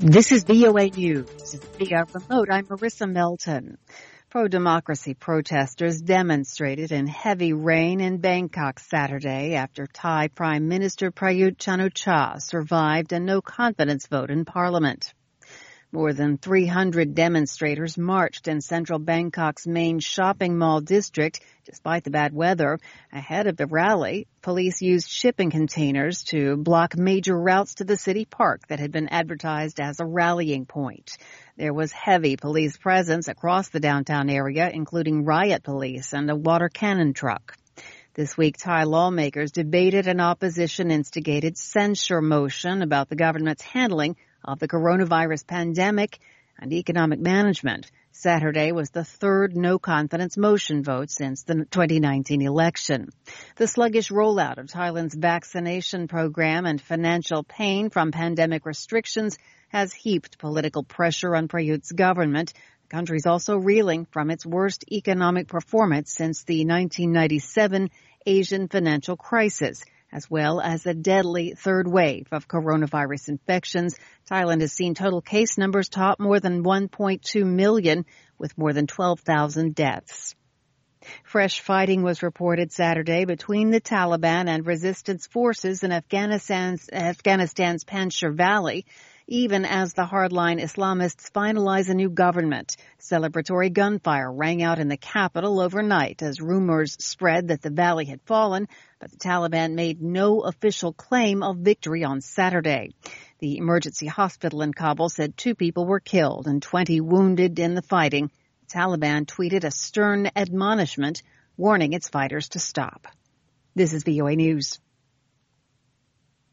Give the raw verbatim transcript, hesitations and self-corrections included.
This is V O A News. Via remote, I'm Marissa Melton. Pro-democracy protesters demonstrated in heavy rain in Bangkok Saturday after Thai Prime Minister Prayut Chan-o-cha survived a no-confidence vote in Parliament. More than three hundred demonstrators marched in central Bangkok's main shopping mall district despite the bad weather. Ahead of the rally, police used shipping containers to block major routes to the city park that had been advertised as a rallying point. There was heavy police presence across the downtown area, including riot police and a water cannon truck. This week, Thai lawmakers debated an opposition-instigated censure motion about the government's handling of the coronavirus pandemic and economic management. Saturday was the third no-confidence motion vote since the twenty nineteen election. The sluggish rollout of Thailand's vaccination program and financial pain from pandemic restrictions has heaped political pressure on Prayut's government. The country is also reeling from its worst economic performance since the nineteen ninety-seven Asian financial crisis, as well as a deadly third wave of coronavirus infections. Thailand has seen total case numbers top more than one point two million, with more than twelve thousand deaths. Fresh fighting was reported Saturday between the Taliban and resistance forces in Afghanistan's, Afghanistan's Panjshir Valley, even as the hardline Islamists finalize a new government. Celebratory gunfire rang out in the capital overnight as rumors spread that the valley had fallen, but the Taliban made no official claim of victory on Saturday. The emergency hospital in Kabul said two people were killed and twenty wounded in the fighting. The Taliban tweeted a stern admonishment warning its fighters to stop. This is V O A News.